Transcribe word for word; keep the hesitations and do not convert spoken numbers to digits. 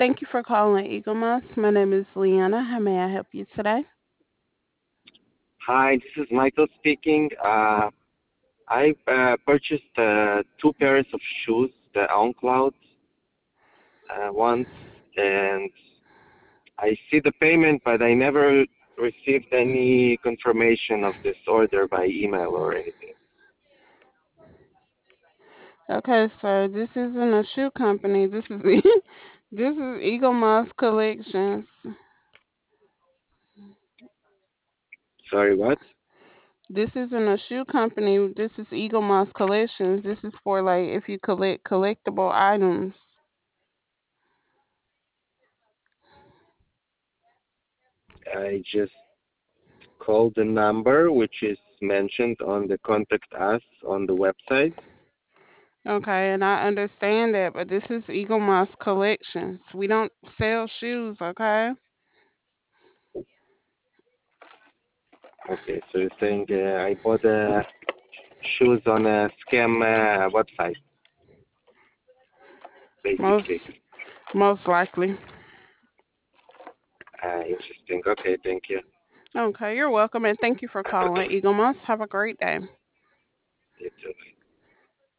Thank you for calling Eagle Moss. My name is Leanna. How may I help you today? Hi, this is Michael speaking. Uh, I uh, purchased uh, two pairs of shoes, the OnCloud uh, ones, and I see the payment, but I never received any confirmation of this order by email or anything. Okay, sir. This isn't a shoe company. This is this is Eagle Moss Collections. Sorry, what? This isn't a shoe company. This is Eagle Moss Collections. This is for like if you collect collectible items. I just called the number which is mentioned on the contact us on the website. Okay, and I understand that, but this is Eagle Moss Collections. We don't sell shoes, okay? Okay, so you're saying uh, I bought uh, shoes on a scam uh, website, basically. Most most likely. Uh, interesting. Okay, thank you. Okay, you're welcome and thank you for calling Eagle Moss. Have a great day. You too.